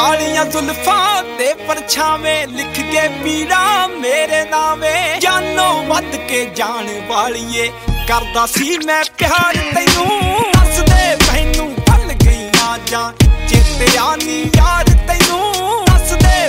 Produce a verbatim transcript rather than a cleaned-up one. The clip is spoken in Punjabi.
ਕਾਲੀਆਂ ਜ਼ੁਲਫਾਂ ਤੇ ਪਰਛਾਵੇਂ ਲਿਖ ਕੇ ਪੀੜਾ ਮੇਰੇ ਨਾਵੇਂ ਜਾਨੋਂ ਵੱਧ ਕੇ ਜਾਣ ਵਾਲੀਏ ਕਰਦਾ ਸੀ ਮੈਂ ਪਿਆਰ ਤੈਨੂੰ ਦੱਸ ਦੇ ਮੈਨੂੰ ਭੁੱਲ ਗਈਆਂ ਜਾਂ ਚੇਤੇ ਆ ਨੀ ਯਾਰ